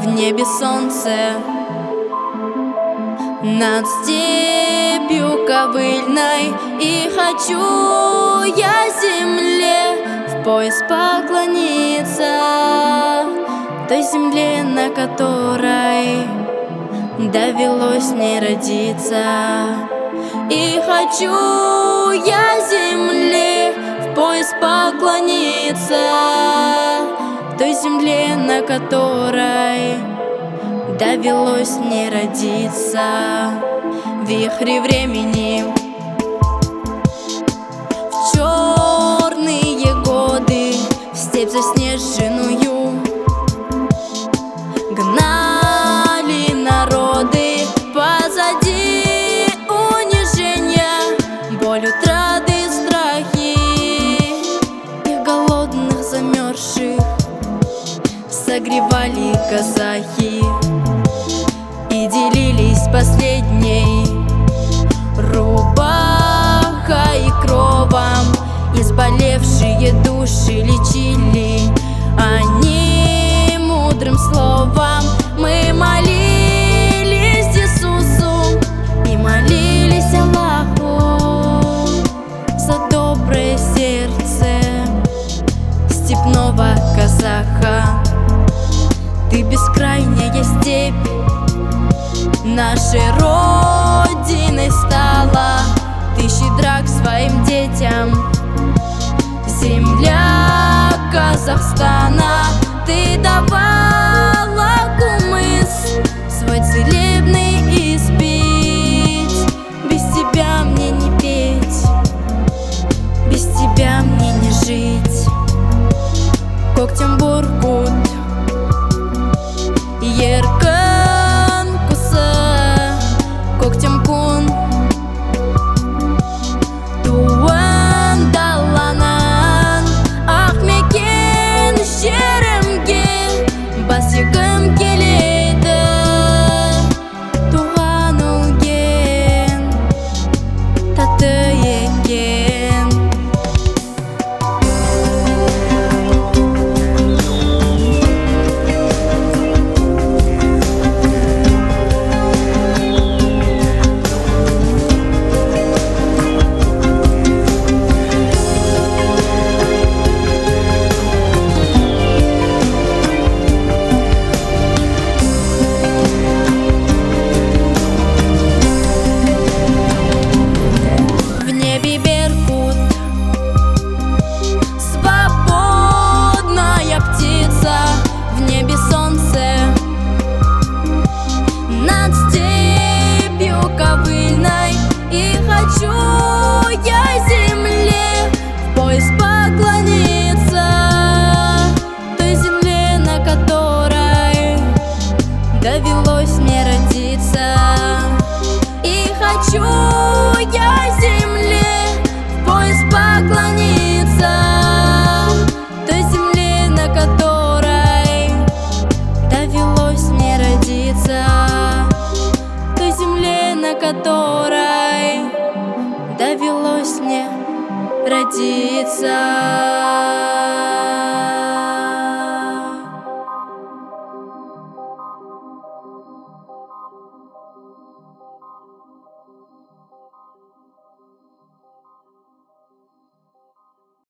небе солнце, над степью ковыльной. И хочу я земле в пояс поклониться, той земле, на которой довелось мне родиться. И хочу я земле в пояс поклониться, той земле, на которой довелось мне родиться. В вихре времени, в черные годы, в степь заснеженную гнали народы. Позади унижения, боль, утраты, страхи. Их голодных, замерзших согревали казахи и делились последней рубахой и кровом. Изболевшие души лечили они мудрым словом. Мы молились Иисусу и молились Аллаху за доброе сердце степного казаха. Ты бескрайняя степь нашей родиной стала, ты щедра к своим детям, земля Казахстана. Ты давала кумыс свой целебный испить. Без тебя мне не петь, без тебя мне не жить. Когтем Буркут, Еркін құсы, көктем күн туын даланың ақ мекен жерімге бас игім келеді. Туған өлген тәтті екен. Хочу я земле в пояс поклониться, той земле, на которой довелось мне родиться. И хочу я земле в пояс поклониться, той земле, на которой довелось мне родиться, той земле, на которой довелось мне родиться.